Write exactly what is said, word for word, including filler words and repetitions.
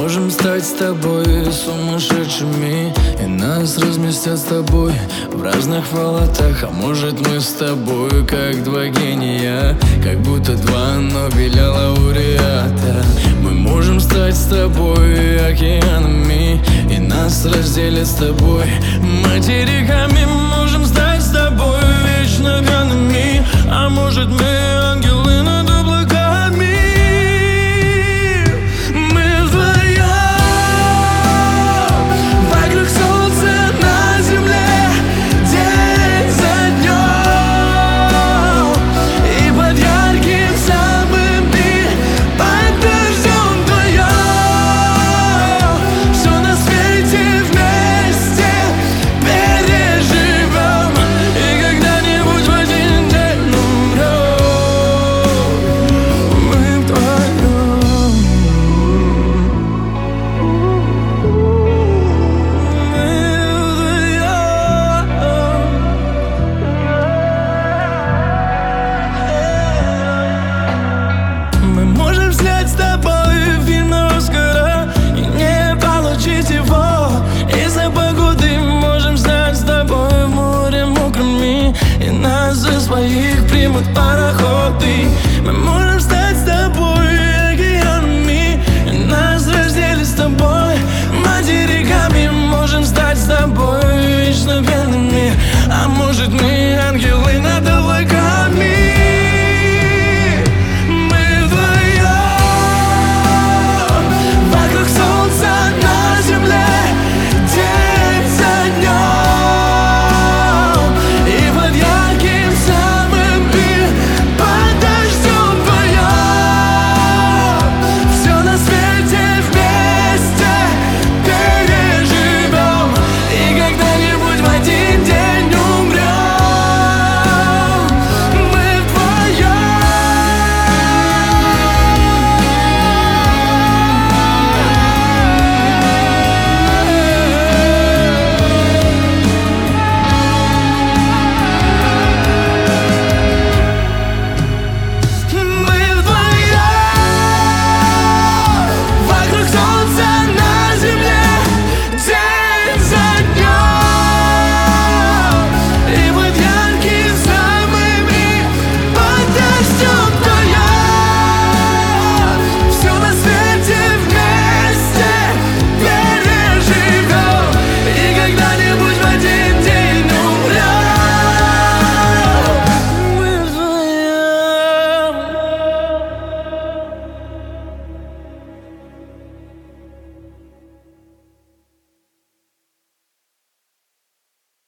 можем стать с тобой сумасшедшими, и нас разместят с тобой в разных палатах. А может мы с тобой как два гения, как будто два Нобеля лауреата. Мы можем стать с тобой океанами, и нас разделят с тобой материками. Можем стать с тобой вечно пьяными, а может мы ангелы над облаками. Мы вдвоем вокруг солнца на земле, день за днем, и под ярким самым дни, под дождем вдвоем. Все на свете вместе переживем, и когда-нибудь в один день умрем. Мы вдвоем. Мы можем снять с тобой фильм на Оскара и не получить его из-за погоды. Можем стать с тобой в море мокрыми, и нас за своих примут пароходы. Мы можем